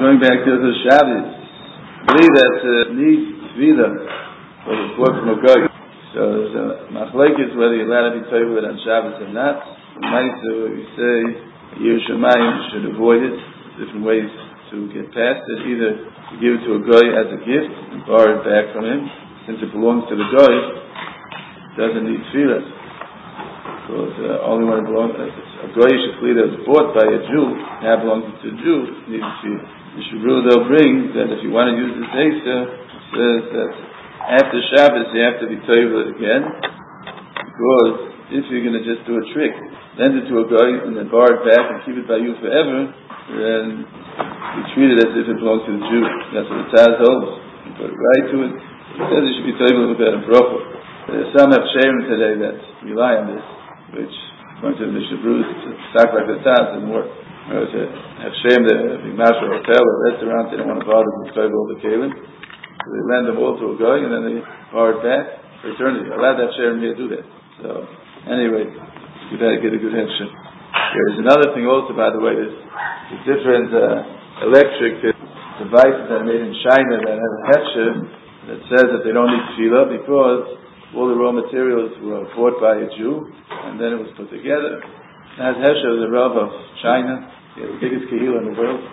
Going back to the Shabbos, believe that needs vida was a book from a guy. So there's a machlekes whether you're allowed to be toivel on Shabbos or not. We say Yerushalayim should avoid it. Different ways to get past it. Either to give it to a guy as a gift and borrow it back from him, since it belongs to the guy, it doesn't need tefillah. Because only when it belongs, a goyish flee that was bought by a Jew, now belongs to a Jew, needs tefillah. The Shabru they'll bring that if you want to use this Eitzah, says that after Shabbos you have to be toivel again, because if you're going to just do a trick, lend it to a guy and then borrow it back and keep it by you forever, then you treat it as if it belongs to the Jew. That's what the Taz holds. You put it right to it. It says you should be toivel with that bracha. Some have sharing today that rely on this, which according to the Shabru, it's a stock like the Taz doesn't work. Have shame the big master hotel or restaurant, they don't want to bother to describe all the kalim. So they lend them all to a guy and then they borrow it back for eternity. Allowed that shame here to do that. So anyway, you better get a good headship. There's another thing also, by the way, there's different electric devices that are made in China that have a headship that says that they don't need tefillah because all the raw materials were bought by a Jew and then it was put together. As Heschel, the Rav of China, the biggest kahila in the world.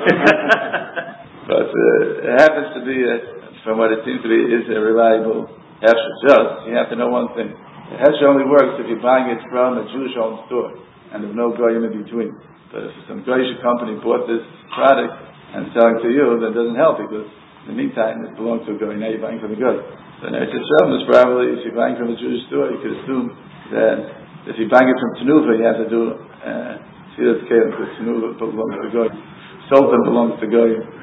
But it happens to be, from what it seems to be, is a reliable Heschel. Just, you have to know one thing. The Heschel only works if you're buying it from a Jewish-owned store, and there's no goyim in between. But if some Goyish company bought this product and selling to you, then it doesn't help, because in the meantime, it belongs to a goy. Now you're buying from a goy. So now it's is probably, if you're buying from a Jewish store, you could assume that if you're buying it from Tenuva, you have to do Tzilas Kelim, because Tenuva belongs to Goy. Sultan belongs to Goy.